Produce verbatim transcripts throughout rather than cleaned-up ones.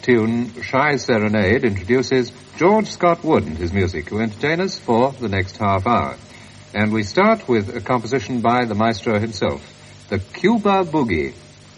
tune, Shy Serenade, introduces George Scott Wood and his music, who entertain us for the next half hour. And we start with a composition by the maestro himself, the Cuba Boogie.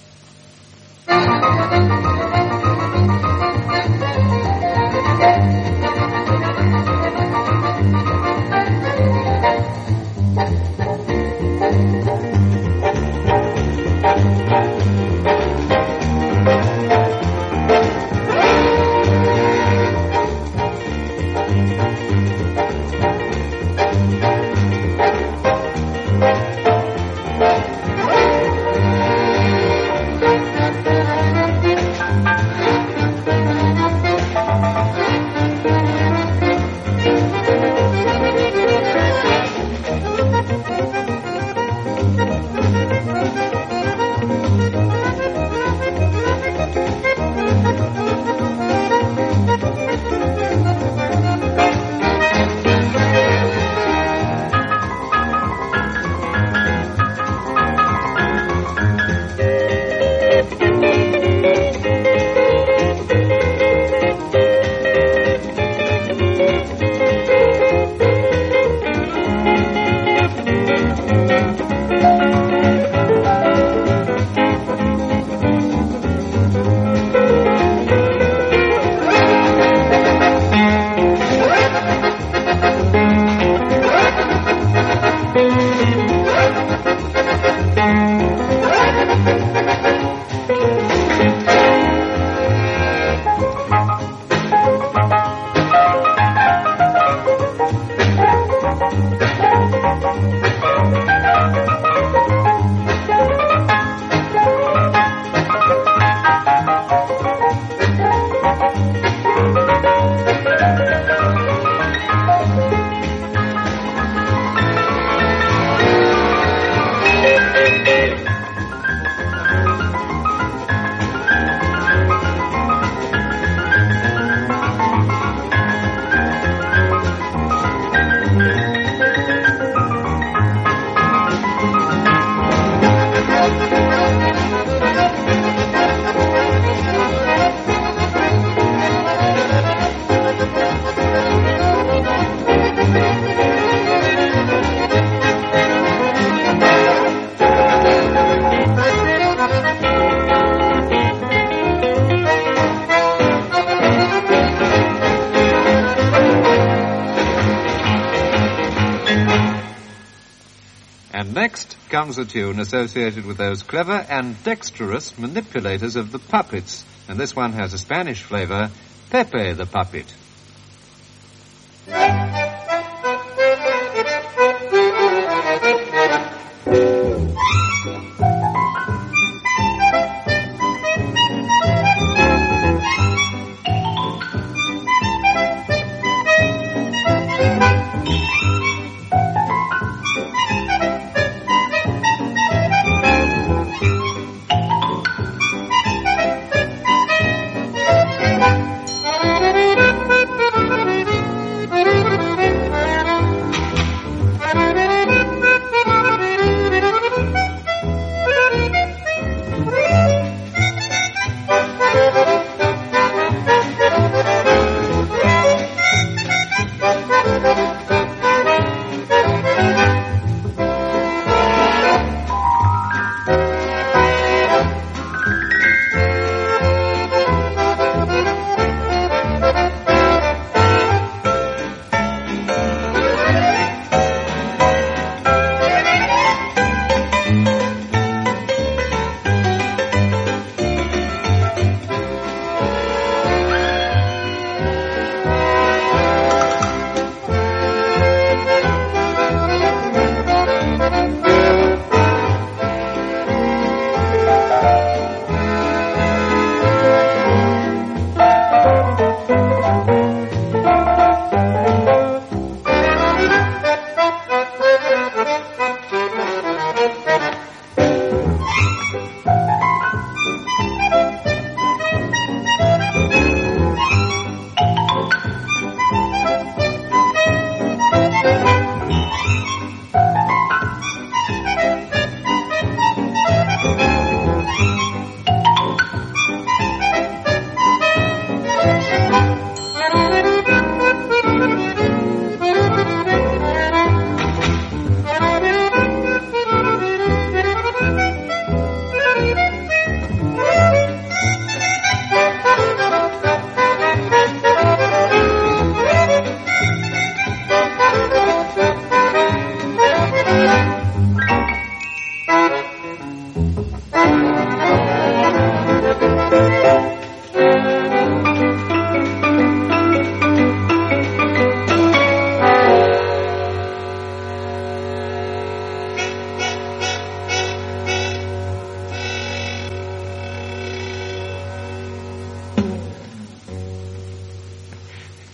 Next comes a tune associated with those clever and dexterous manipulators of the puppets, and this one has a Spanish flavor, Pepe the Puppet. Thank you.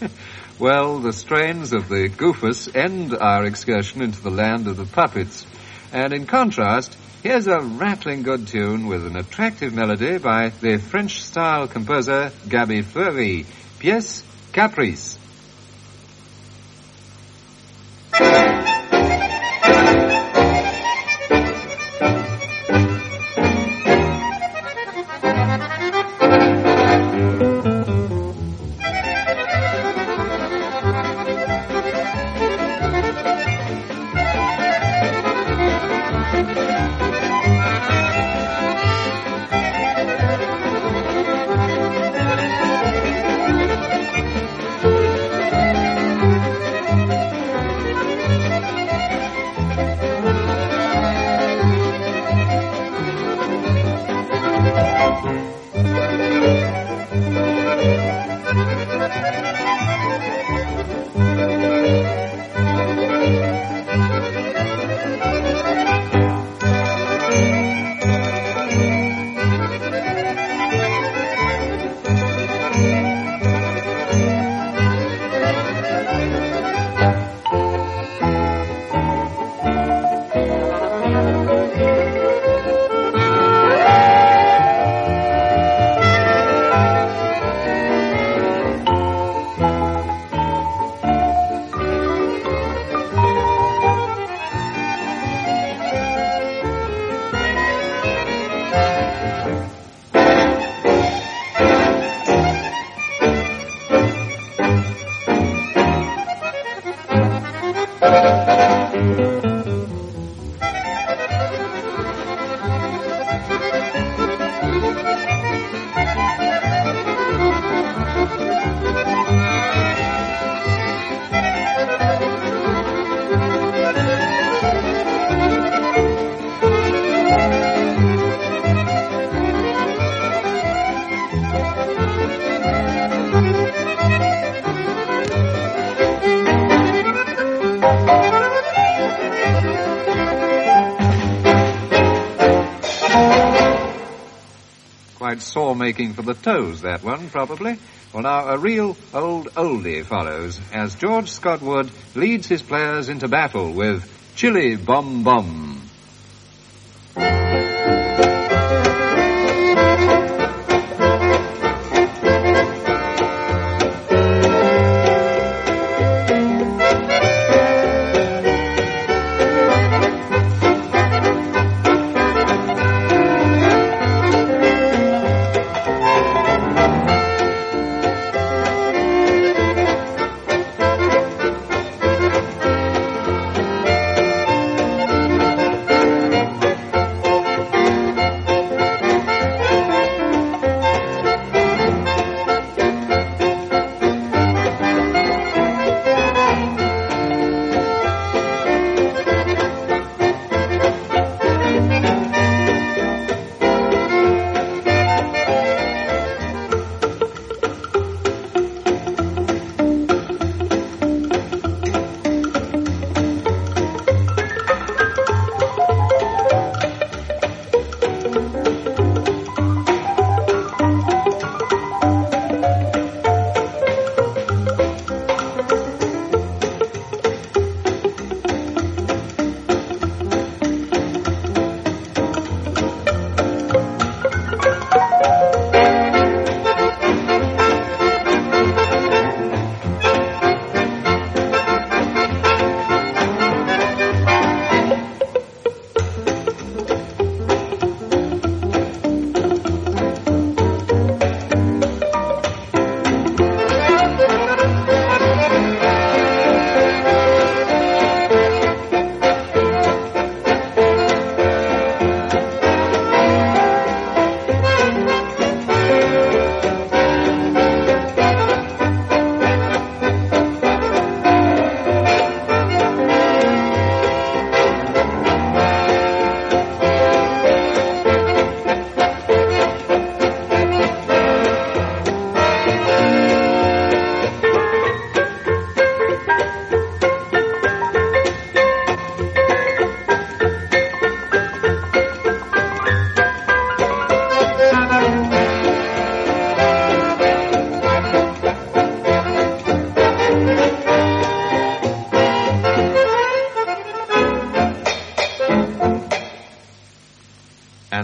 Well, the strains of the Goofus end our excursion into the land of the puppets. And in contrast, here's a rattling good tune with an attractive melody by the French-style composer Gaby Fleury, Pièce Caprice. Quite sore-making for the toes, that one, probably. Well, now, a real old oldie follows as George Scott Wood leads his players into battle with Chili Bom Bom.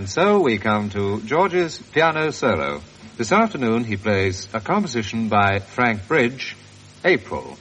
And so we come to George's piano solo. This afternoon he plays a composition by Frank Bridge, April.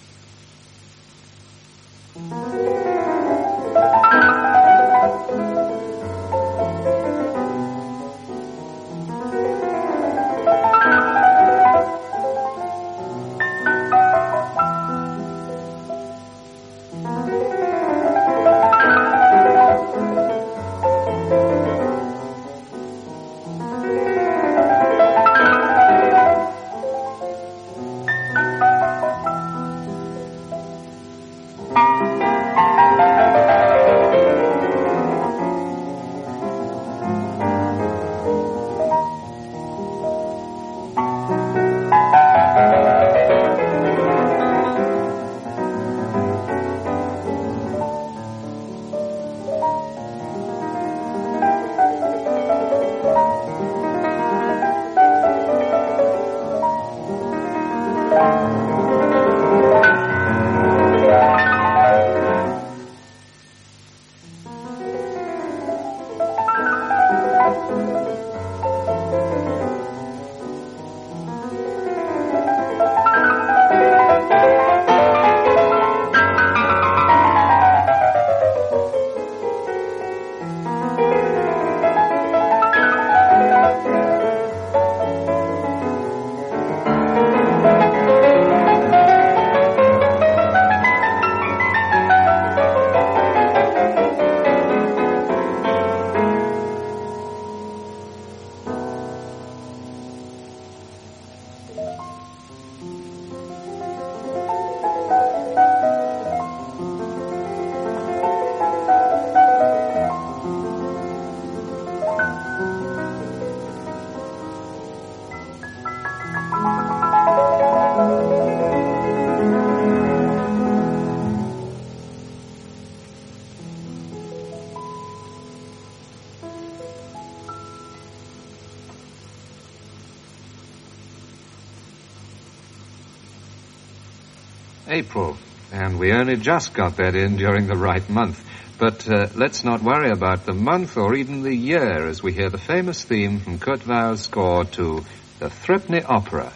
April, and we only just got that in during the right month. But uh, let's not worry about the month or even the year as we hear the famous theme from Kurt Weill's score to the Threepenny Opera.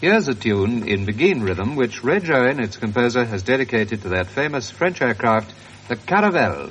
Here's a tune in Beguine rhythm which Reg Owen, its composer, has dedicated to that famous French aircraft, the Caravelle.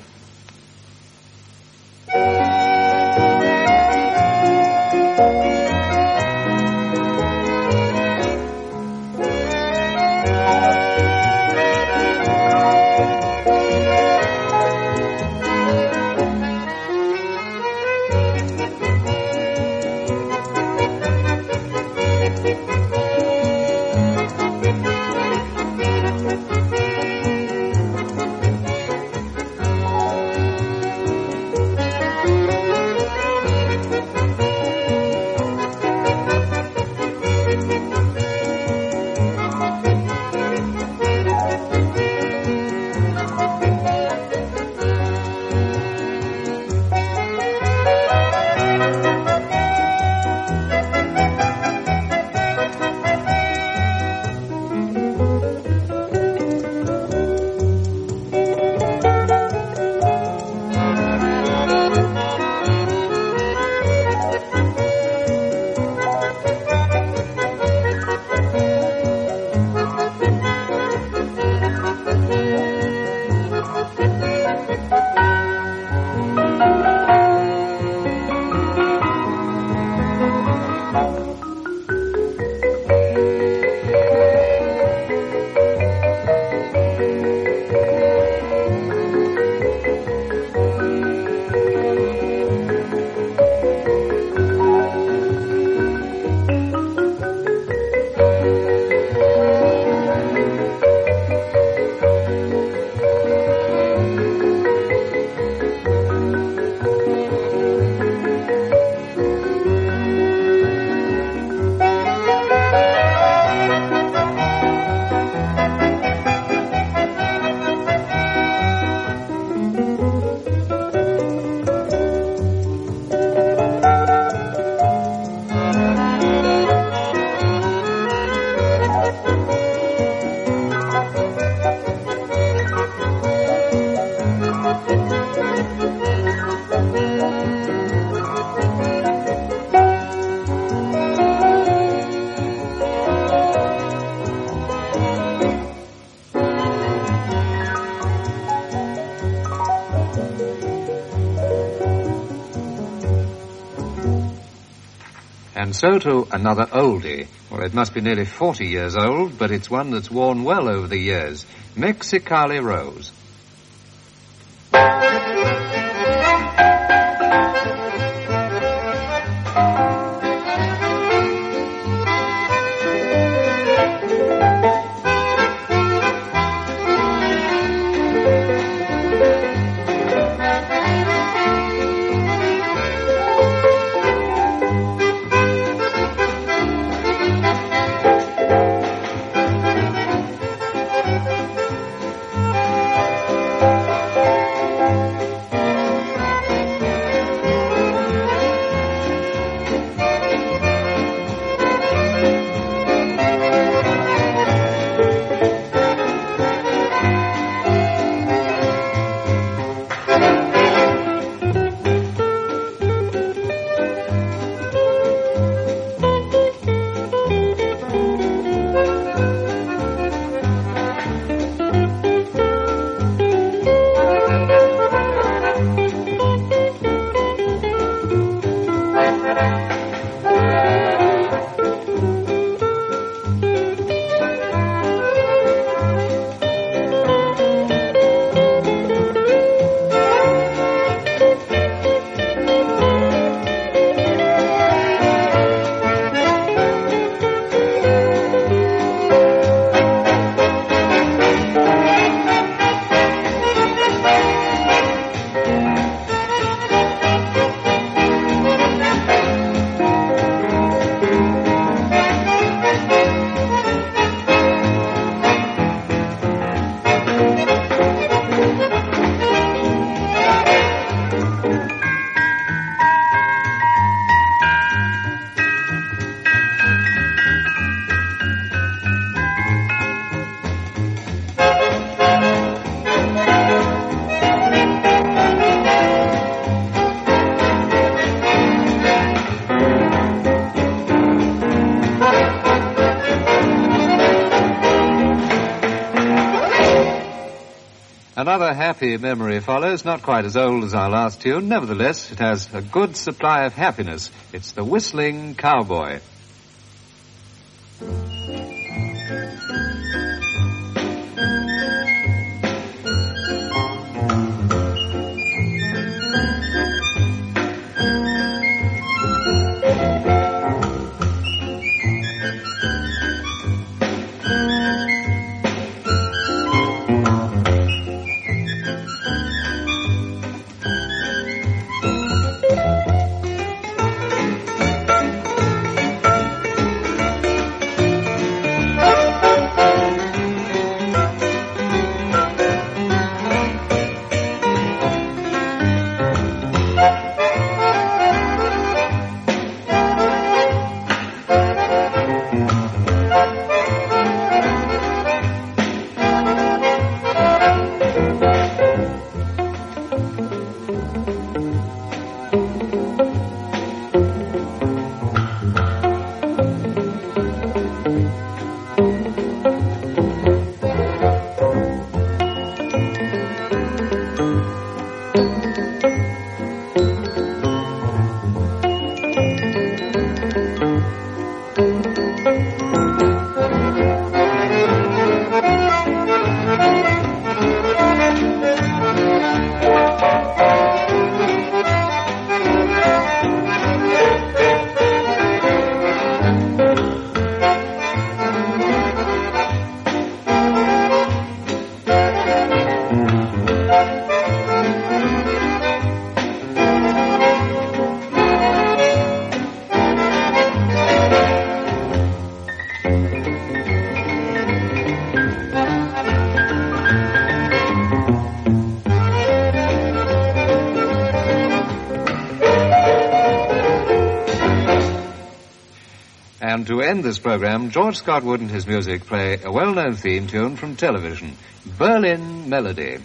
And so to another oldie. Well, it must be nearly forty years old, but it's one that's worn well over the years. Mexicali Rose. Another happy memory follows, not quite as old as our last tune. Nevertheless, it has a good supply of happiness. It's the Whistling Cowboy. And to end this program, George Scott Wood and his music play a well-known theme tune from television, Berlin Melody.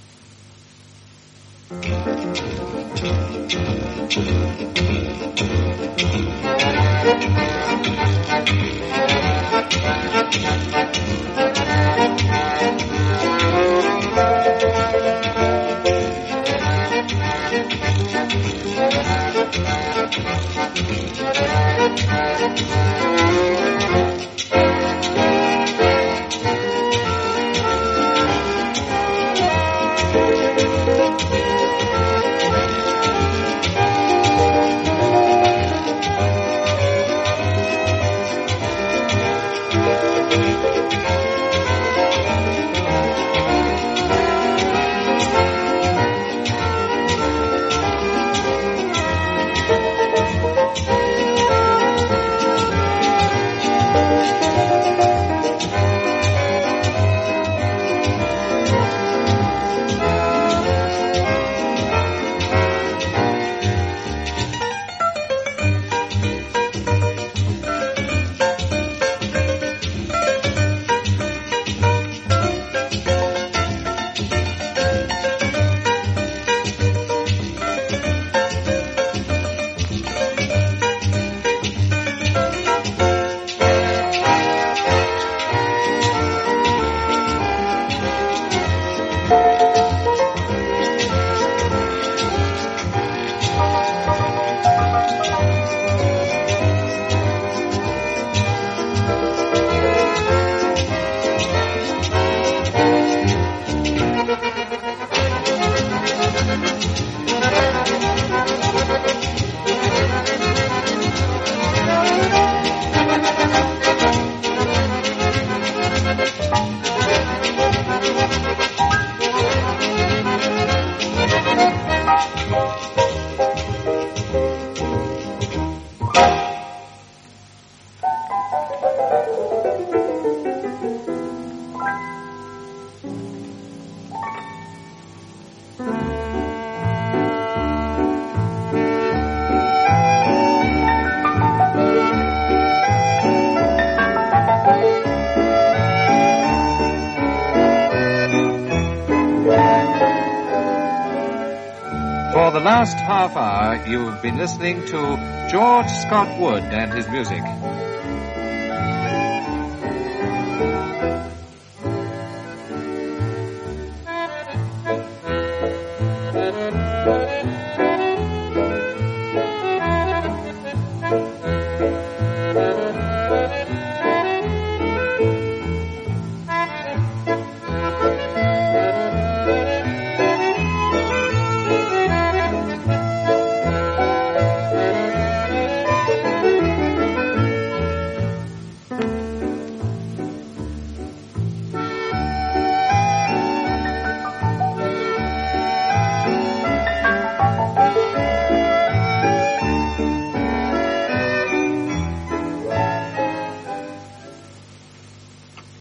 For the last half hour, you've been listening to George Scott Wood and his music.